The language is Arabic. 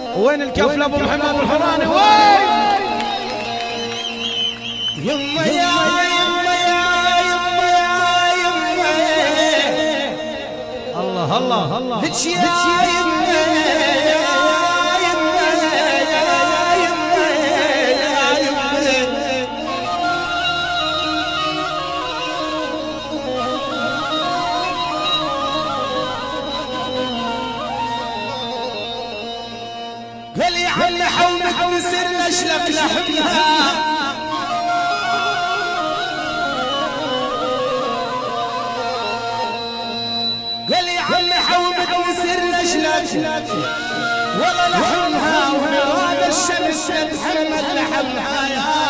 وين الكفل ابو محمد ابو الحراني؟ وين يما يا يما يا يما يا يما الله الله الله هيك يا يما يا يما يا يما يا يما قال يا عم حومك نسر اشلك لحمها قال يا عم حومك نسر اشلك والله لحمها ونراد الشمس نتحمل لحمها يا